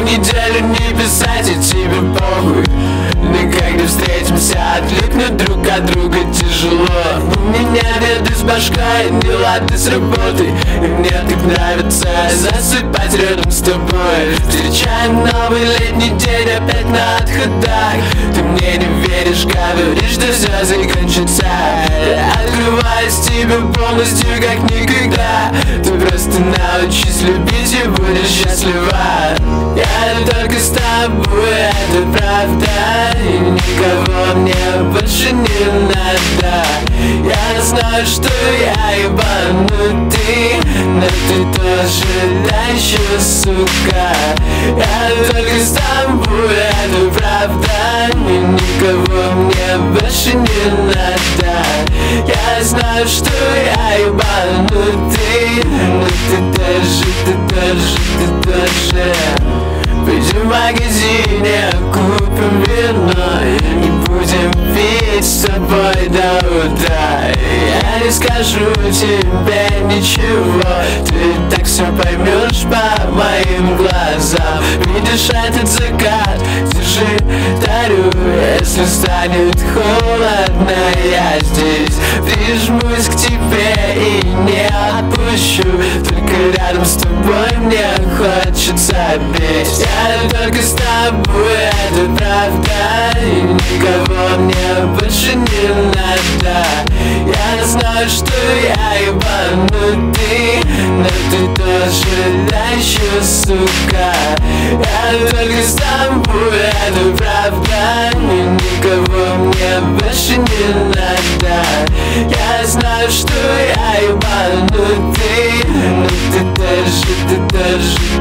неделю не писать, и тебе похуй. Но когда встретимся, отвлекнуть друг от друга тяжело. У меня беды с башкой, не лады с работой, и мне так нравится засыпать рядом с тобой. Встречаем новый летний день опять на отходах. Ты мне не веришь, говоришь, что все закончится. Я открываюсь тебе полностью, как никогда. Ты просто научись любить и будешь счастлива. Я только с тобой, это правда, и никого мне больше не надо. Я знаю, что я ебанутый, но ты тоже да еще, сука. Я только с тобой, это правда, и никого мне больше не надо. Я знаю, что я ебанутый, но ты тоже. Пойдем в магазине, купим вино и будем пить с тобой до утра. Я не скажу тебе ничего, ты так все поймешь по моим глазам. Видишь этот закат, держи тарю. Если станет холодно, я здесь прижмусь к тебе и не отпущу. Только рядом с тобой мне хочется петь. Я только с тобой, это правда, и никого мне больше не надо. Я знаю, что я ебанутый, но ты тоже да еще, сука. Я только с тобой, это правда, и никого мне больше не надо. Я знаю, что я ебанутый, но ты тоже